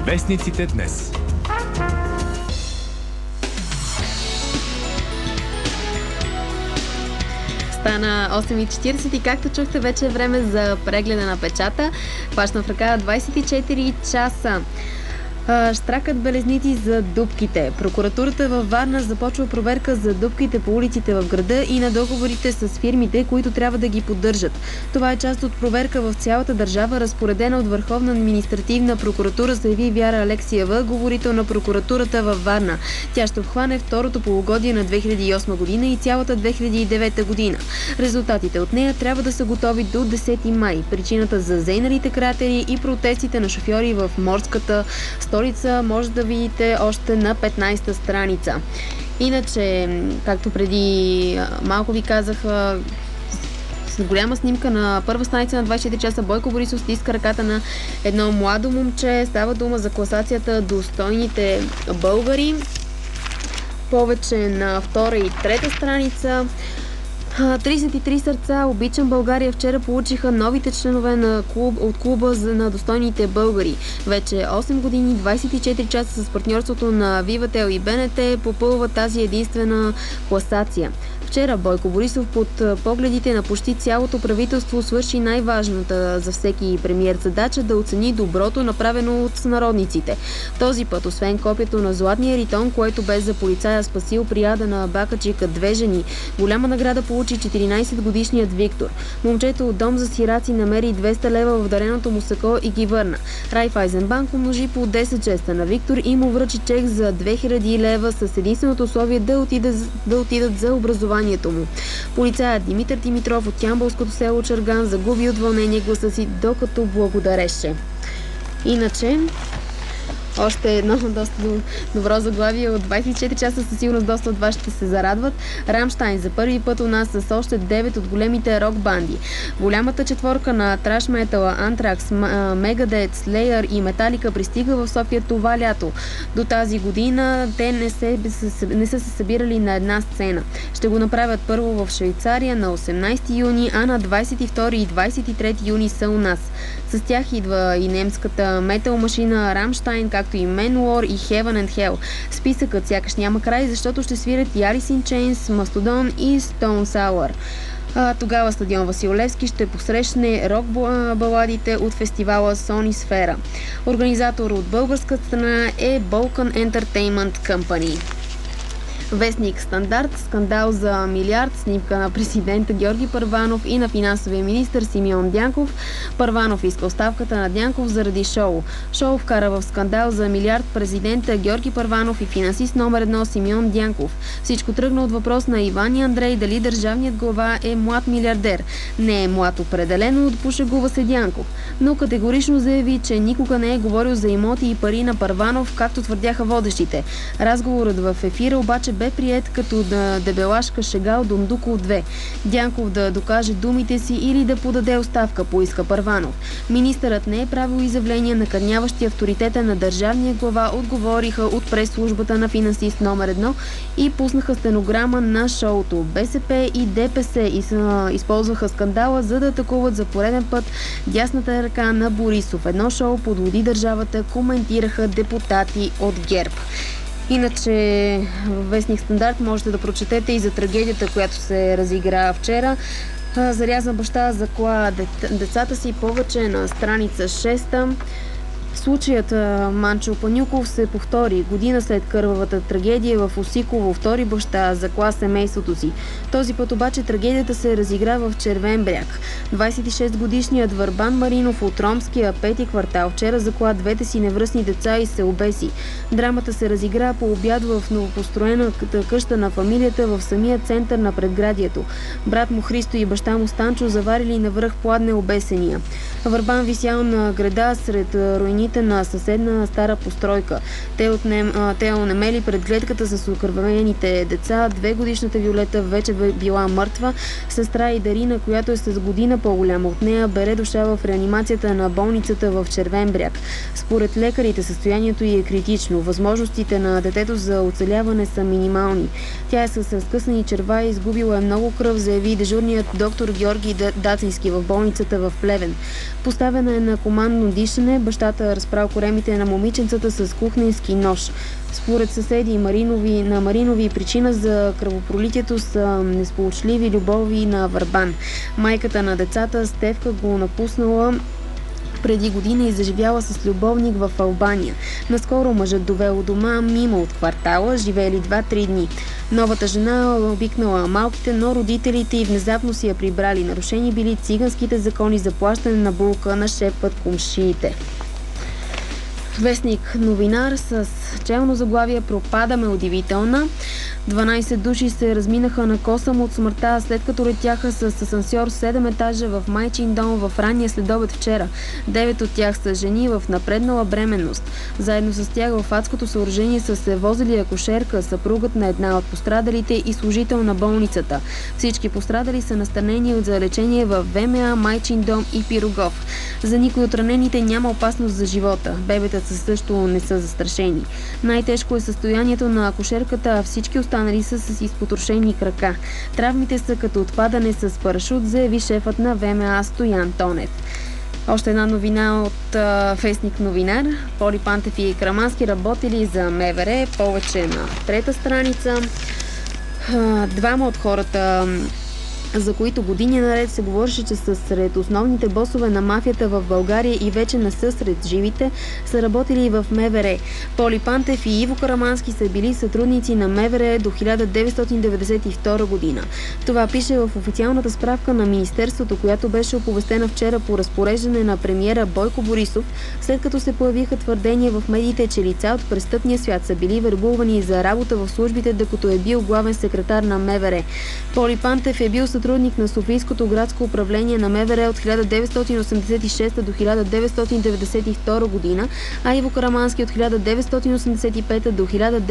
Вестниците днес. Стана 8:40 и както чухте, вече е време за прегледа на печата. Хващам в ръка 24 часа. Щракат белезници за дупките. Прокуратурата във Варна започва проверка за дупките по улиците в града и на договорите с фирмите, които трябва да ги поддържат. Това е част от проверка в цялата държава, разпоредена от Върховна административна прокуратура, заяви Вяра Алексиева, говорител на прокуратурата във Варна. Тя ще обхване второто полугодие на 2008 година и цялата 2009 година. Резултатите от нея трябва да са готови до 10 май. Причината за зейналите кратери и протестите на шофьори в морската столица може да видите още на 15-та страница. Иначе, както преди малко ви казах, с голяма снимка на първа страница на 24 часа, Бойко Борисов стиска ръката на едно младо момче. Става дума за класацията Достойните българи. Повече на втора и трета страница. 33 сърца, обичам България, вчера получиха новите членове от клуба на достойните българи. Вече 8 години, 24 часа с партньорството на Vivatel и БНТ попълва тази единствена класация. Вчера Бойко Борисов под погледите на почти цялото правителство свърши най-важната за всеки премиер задача да оцени доброто, направено от сънародниците. Този път, освен копието на златния ритон, което бе за полицая спасил прияда на Бакаджика две жени, голяма награда получи 14-годишният Виктор. Момчето от дом за сираци намери 200 лева в дареното му сако и ги върна. Райфайзенбанк умножи по 10 честа на Виктор и му връчи чек за 2000 лева с единственото условие да отидат за образование му. Полицаят Димитър Димитров от ямболското село Чарган загуби от вълнение гласа си, докато благодареше. Иначе, още едно доста добро заглавие от 24 часа, със сигурност доста от вас ще се зарадват. Рамштайн за първи път у нас с още 9 от големите рок банди. Голямата четворка на траш метала Антракс, Мегадет, Слеер и Металика пристига в София това лято. До тази година те не са се събирали на една сцена. Ще го направят първо в Швейцария на 18 юни, а на 22 и 23 юни са у нас. С тях идва и немската метал машина Рамштайн, както и Manowar и Heaven and Hell. Списъкът сякаш няма край, защото ще свирят и Alice in Chains, Mastodon и Stone Sour. Тогава стадион Васил Левски ще посрещне рок баладите от фестивала Sony Сфера. Организатор от българска страна е Balkan Entertainment Company. Вестник Стандарт, скандал за милиард, снимка на президента Георги Първанов и на финансовия министър Симеон Дянков. Първанов иска оставката на Дянков заради шоу. Шоу вкара в скандал за милиард президента Георги Първанов и финансист номер 1 Симеон Дянков. Всичко тръгна от въпрос на Иван и Андрей дали държавният глава е млад милиардер. Не е млад определено, пошегува се Дянков, но категорично заяви, че никога не е говорил за имоти и пари на Първанов, както твърдяха водещите. Разговорът в ефира обаче бе приет като дебелашка шега от Дондуко 2. Дянков да докаже думите си или да подаде оставка, поиска Първанов. Министърът не е правил изявления, накърняващи авторитета на държавния глава, отговориха от прес-службата на финансист номер 1 и пуснаха стенограма на шоуто. БСП и ДПС използваха скандала, за да атакуват за пореден път дясната ръка на Борисов. Едно шоу подводи държавата, коментираха депутати от ГЕРБ. Иначе във вестник Стандарт можете да прочетете и за трагедията, която се разигра вчера. Зарязан баща закла децата си, повече на страница 6. Случаят Манчо Панюков се повтори. Година след кървавата трагедия в Осиково, втори баща закла семейството си. Този път обаче трагедията се разигра в Червен бряг. 26-годишният Върбан Маринов от ромския пети квартал вчера закла двете си невръстни деца и се обеси. Драмата се разигра по обяд в новопостроената къща на фамилията в самия център на предградието. Брат му Христо и баща му Станчо заварили навръх пладне обесения. Върбан висял на града сред руините на съседна стара постройка. Те онемели пред гледката с окървамените деца. 2-годишната Виолета вече била мъртва. Сестра и Дарина, която е с година по-голяма от нея, бере душа в реанимацията на болницата в Червен бряг. Според лекарите състоянието й е критично. Възможностите на детето за оцеляване са минимални. Тя е с разкъсани черва и изгубила много кръв, заяви дежурният доктор Георги Дацински в болницата в Плевен. Поставена е на командно дишане, бащата разправил коремите на момиченцата с кухненски нож. Според съседи на Маринови причина за кръвопролитието са несполучливи любови на Върбан. Майката на децата Стевка го напуснала преди година и заживяла с любовник в Албания. Наскоро мъжът довел дома мимо от квартала, живеели 2-3 дни. Новата жена обикнала малките, но родителите й внезапно си я прибрали. Нарушени били циганските закони за плащане на булка на шепват кумшиите. Вестник Новинар с челно заглавие "Пропадаме удивителна". 12 души се разминаха на косъм от смъртта, след като летяха с асансьор 7 етажа в майчин дом в ранния следобед вчера. 9 от тях са жени в напреднала бременност. Заедно с тях в адското съоръжение са се возили акушерка, съпругът на една от пострадалите и служител на болницата. Всички пострадали са настанени за лечение в ВМА, майчин дом и Пирогов. За никой от ранените няма опасност за живота. Бебетата също не са застрашени. Най-тежко е състоянието на акушерката, а всички останали са с изпотрошени крака. Травмите са като отпадане с парашут, заяви шефът на ВМА Стоян Тонев. Още една новина от вестник Новинар. Поли Пантев и Карамански работили за МВР. Повече на трета страница. Двама от хората, за които години наред се говореше, че са сред основните босове на мафията в България и вече не са сред живите, са работили и в МВР. Поли Пантев и Иво Карамански са били сътрудници на МВР до 1992 година. Това пише в официалната справка на Министерството, която беше оповестена вчера по разпореждане на премиера Бойко Борисов, след като се появиха твърдения в медиите, че лица от престъпния свят са били вербувани за работа в службите, докато е бил главен секретар на МВР. Поли Пантев е бил сътрудник на Софийското градско управление на МВР от 1986 до 1992 година, а Иво Карамански от 1985 до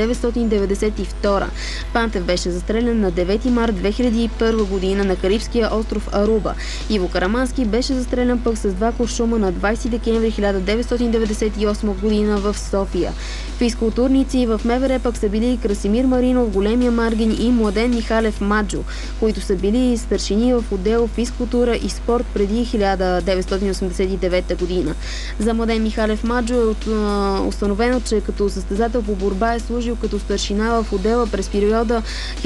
1992. Пантев беше застрелян на 9 март 2001 година на карибския остров Аруба. Иво Карамански беше застрелян пък с 2 куршума на 20 декември 1998 година в София. Физкултурници в МВР пък са били Красимир Маринов, Големия Маргин и Младен Михалев Маджо, които са били старшини в отдел физкултура и спорт преди 1989 година. За Младен Михалев Маджо е установено, че като състезател по борба е служил като старшина в отдела през периода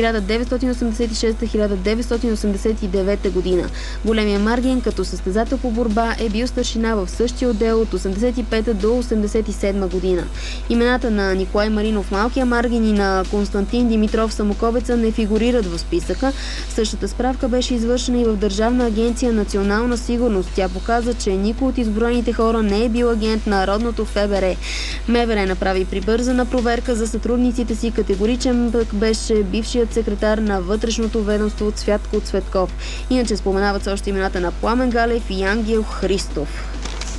1986-1989 година. Големия Маргин като състезател по борба е бил старшина в същия отдел от 1985 до 1987 година. Имената на Николай Маринов Малкия Маргин и на Константин Димитров Самоковеца не фигурират в списъка. Същата справка беше извършена и в Държавна агенция "Национална сигурност". Тя показа, че никой от изброените хора не е бил агент на Народното ФБР. МВР направи прибързана проверка за сътрудниците си. Категоричен пък беше бившият секретар на Вътрешното ведомство Цвятко Цветков. Иначе споменават се още имената на Пламен Галев и Ангел Христов.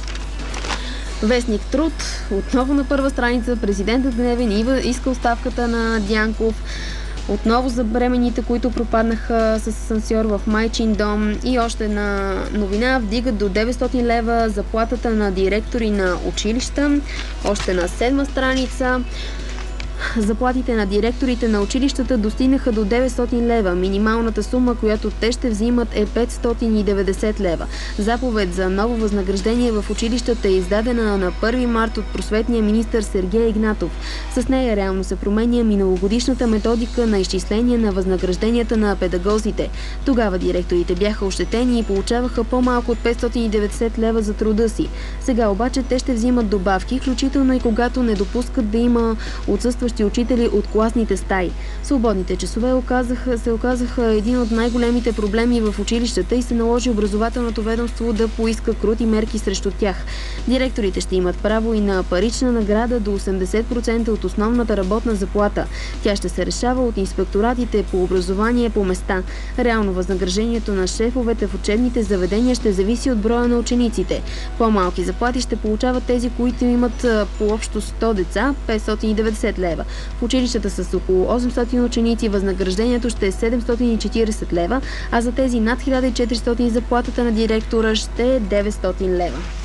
Вестник Труд. Отново на първа страница президентът гневен иска оставката на Дянков. Отново за бременните, които пропаднаха с асансьор в майчин дом. И още една новина. Вдигат до 900 лева заплатата на директори на училища. Още на 7 страница. Заплатите на директорите на училищата достигнаха до 900 лева. Минималната сума, която те ще взимат, е 590 лева. Заповед за ново възнаграждение в училищата е издадена на 1 март от просветния министър Сергей Игнатов. С нея реално се променя миналогодишната методика на изчисление на възнагражденията на педагозите. Тогава директорите бяха ощетени и получаваха по-малко от 590 лева за труда си. Сега обаче те ще взимат добавки, включително и когато не допускат да има отсъстващи учители от класните стаи. Свободните часове се оказаха един от най-големите проблеми в училищата и се наложи образователното ведомство да поиска крути мерки срещу тях. Директорите ще имат право и на парична награда до 80% от основната работна заплата. Тя ще се решава от инспекторатите по образование по места. Реално възнаграждението на шефовете в учебните заведения ще зависи от броя на учениците. По-малки заплати ще получават тези, които имат по общо 100 деца, 590 лева. В училищата с около 800 ученици възнаграждението ще е 740 лева, а за тези над 1400 заплатата на директора ще е 900 лева.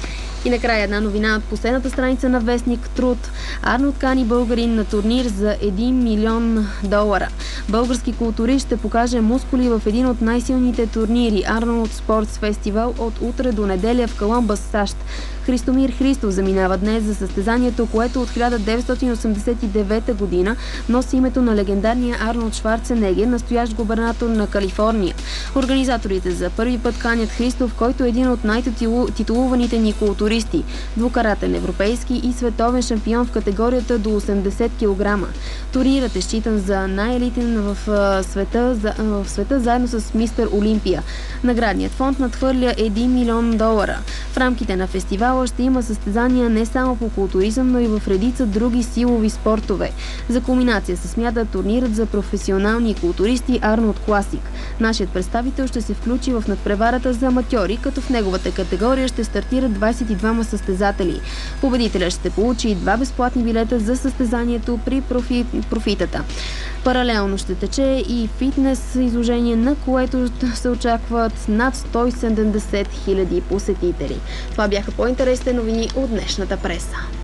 И накрая една новина от последната страница на вестник Труд. Арнолд кани българин на турнир за $1 милион. Български културист ще покаже мускули в един от най-силните турнири Арнолд Спортс Фестивал от утре до неделя в Колумбас, САЩ. Христомир Христов заминава днес за състезанието, което от 1989 година носи името на легендарния Арнолд Шварценегер, настоящ губернатор на Калифорния. Организаторите за първи път канят Христов, който е един от най-титулуваните ни културисти, двукаратен европейски и световен шампион в категорията до 80 кг. Турнирът е считан за най-елитен в света заедно с Мистер Олимпия. Наградният фонд надхвърля $1 милион. В рамките на фестивала ще има състезания не само по културизъм, но и в редица други силови спортове. За кулминация се смята турнирът за професионални културисти Арнолд Класик. Нашият представител ще се включи в надпреварата за аматьори, като в неговата категория ще стартират 22 състезатели. Победителят ще получи 2 безплатни билета за състезанието при профитата. Паралелно ще тече и фитнес изложение, на което се очакват над 170 000 посетители. Това бяха по-интересните новини от днешната преса.